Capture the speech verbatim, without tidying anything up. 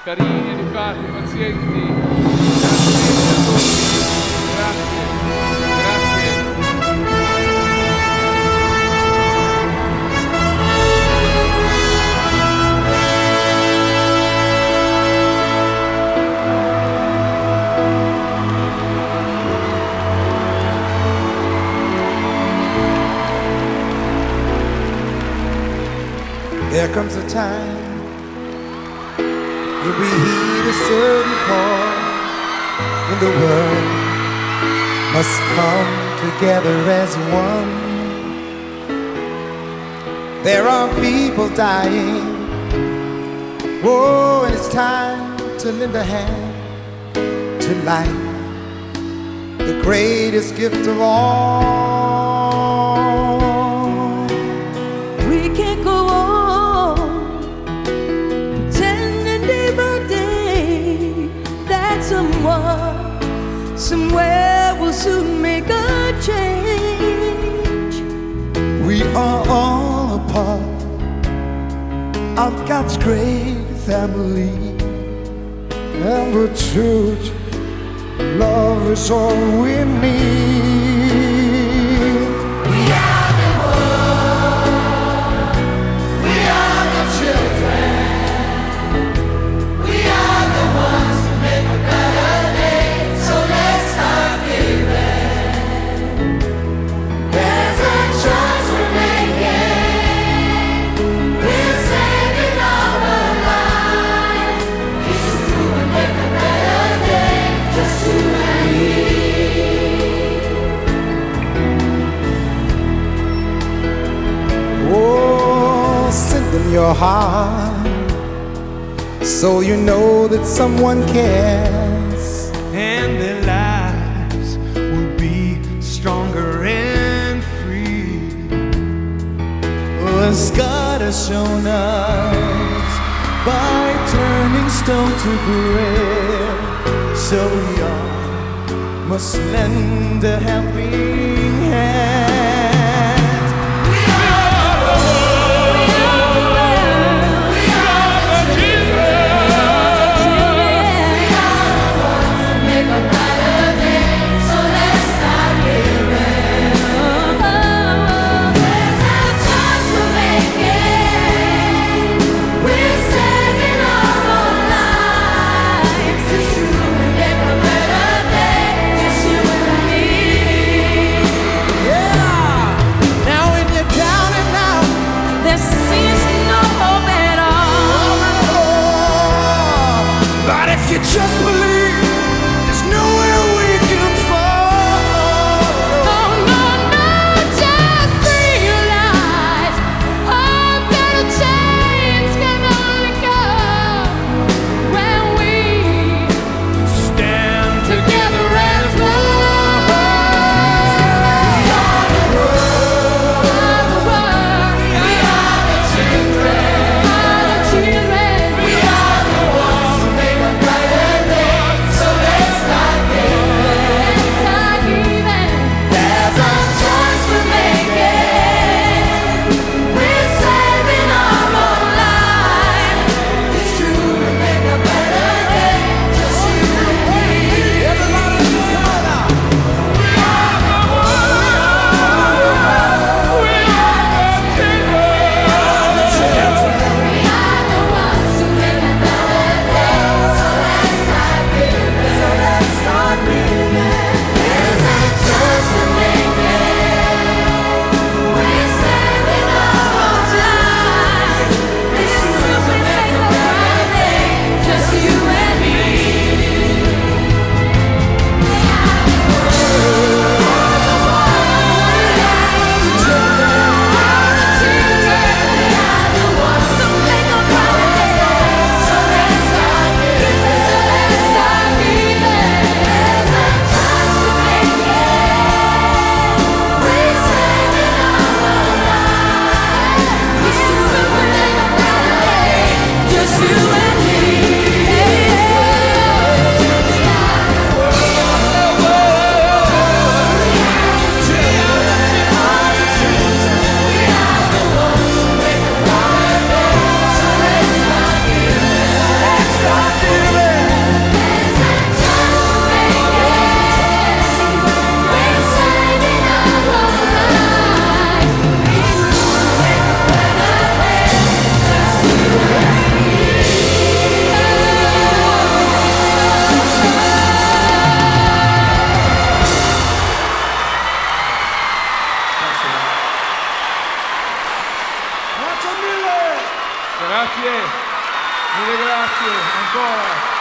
carini, educati, pazienti. Grazie a tutti. Grazie. Grazie. There comes a time when we heed a certain call, when the world must come together as one. There are people dying, oh, and it's time to lend a hand to life, the greatest gift of all. We can't go on pretending day by day that someone somewhere will soon make a change. We are all a part of God's great family, and the truth, love is all we need. We are the world. We are the children. We are the ones who make a better day. So let's start giving. There's a choice we're making. We're saving our lives. This is true and make a better day. Just you and me. Oh, send them your heart so you know that someone cares. And their lives will be stronger and free. Oh, as God has shown us by turning stone to bread, so we all must lend a helping hand. We are the world. We are the world. We are the children. We are the ones who make a better day. So let's start giving. There's a choice we're making. We're saving our own lives. It's true and make a better day. Just you and me. Yeah! Now when you're down and out, There seems no hope at all. but if you just believe, there's nowhere we can fall. Oh no, no, just realize all better chains can only go when we Stand together as one. We are the world. We are the children. We are the children. We are the ones who make a brighter day. Grazie, mille grazie, ancora.